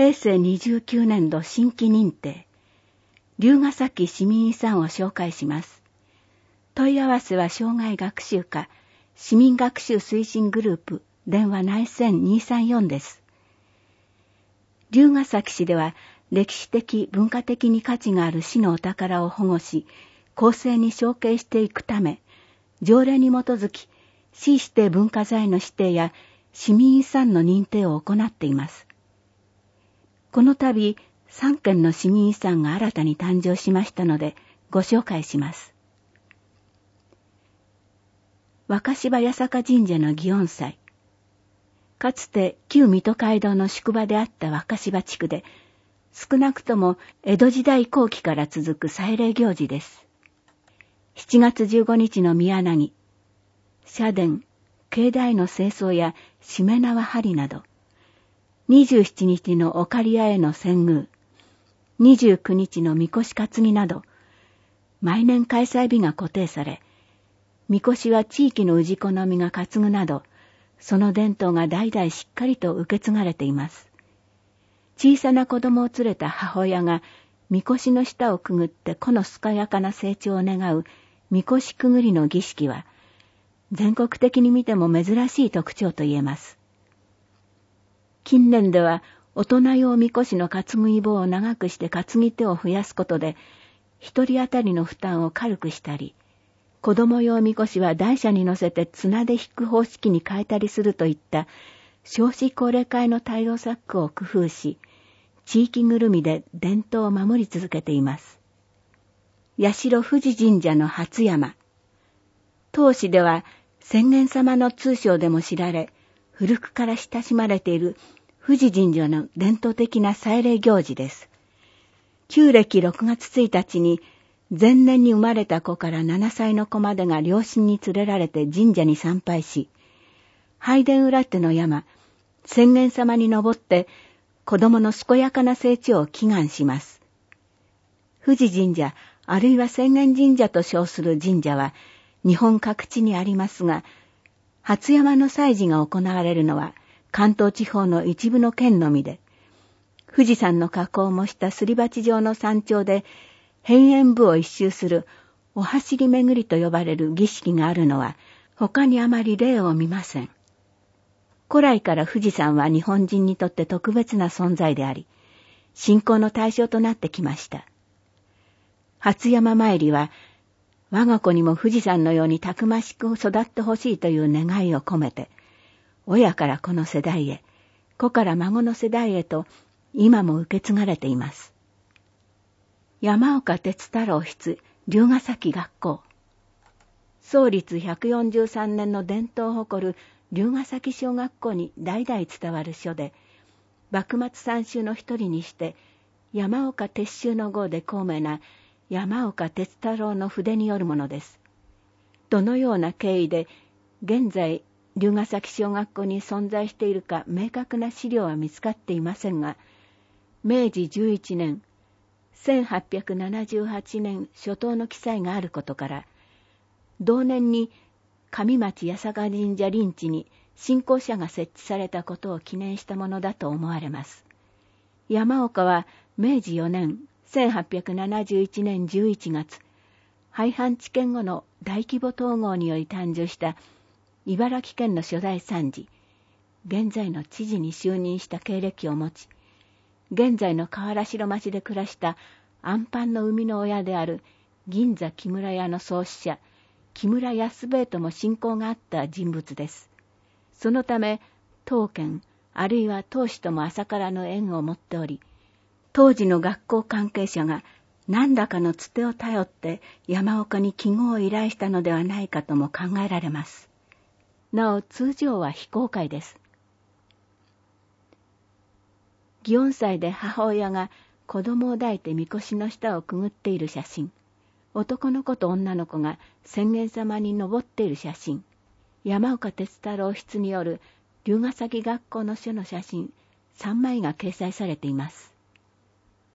平成29年度新規認定、龍ケ崎市民遺産を紹介します。問い合わせは生涯学習課、市民学習推進グループ、電話内線234です。龍ケ崎市では、歴史的、文化的に価値がある市のお宝を保護し、公正に承継していくため、条例に基づき、市指定文化財の指定や市民遺産の認定を行っています。この度、3件の市民遺産が新たに誕生しましたので、ご紹介します。若柴八坂神社の祇園祭。かつて旧水戸街道の宿場であった若柴地区で、少なくとも江戸時代後期から続く祭礼行事です。7月15日の宮柳、社殿、境内の清掃やしめ縄張りなど、27日のお刈谷への遷宮、29日の神輿担ぎなど、毎年開催日が固定され、神輿は地域の氏子のみが担ぐなど、その伝統が代々しっかりと受け継がれています。小さな子供を連れた母親が、神輿の下をくぐって子の健やかな成長を願う神輿くぐりの儀式は、全国的に見ても珍しい特徴と言えます。近年では、大人用神輿の担ぎ棒を長くして担ぎ手を増やすことで、一人当たりの負担を軽くしたり、子供用神輿は台車に乗せて綱で引く方式に変えたりするといった少子高齢化への対応策を工夫し、地域ぐるみで伝統を守り続けています。八代富士神社の初山。当市では浅間様の通称でも知られ、古くから親しまれている富士神社の伝統的な祭礼行事です。旧暦6月1日に前年に生まれた子から7歳の子までが両親に連れられて神社に参拝し、拝殿裏手の山、浅間様に登って子供の健やかな成長を祈願します。富士神社あるいは浅間神社と称する神社は日本各地にありますが、初山の祭事が行われるのは関東地方の一部の県のみで、富士山の火口を模したすり鉢状の山頂で辺縁部を一周するお走り巡りと呼ばれる儀式があるのは他にあまり例を見ません。古来から富士山は日本人にとって特別な存在であり、信仰の対象となってきました。初山参りは、我が子にも富士山のようにたくましく育ってほしいという願いを込めて、親から子の世代へ、子から孫の世代へと今も受け継がれています。山岡鉄太郎室龍ケ崎学校。創立143年の伝統を誇る龍ケ崎小学校に代々伝わる書で、幕末三秀の一人にして、山岡鉄舟の号で高名な山岡鉄太郎の筆によるものです。どのような経緯で、現在、龍ケ崎小学校に存在しているか明確な資料は見つかっていませんが、明治11年、1878年初頭の記載があることから、同年に上町八坂神社臨地に信仰社が設置されたことを記念したものだと思われます。山岡は明治4年、1871年11月、廃藩置県後の大規模統合により誕生した茨城県の初代参事、現在の知事に就任した経歴を持ち、現在の河原城町で暮らした安藩の生みの親である銀座木村屋の創始者、木村安兵衛とも親交があった人物です。そのため、当県、あるいは当主とも浅からぬ縁を持っており、当時の学校関係者が何らかのつてを頼って山岡に記号を依頼したのではないかとも考えられます。なお、通常は非公開です。祇園祭で母親が子供を抱いて神輿の下をくぐっている写真、男の子と女の子が浅間様に登っている写真、山岡鉄太郎室による龍ケ崎学校の書の写真3枚が掲載されています。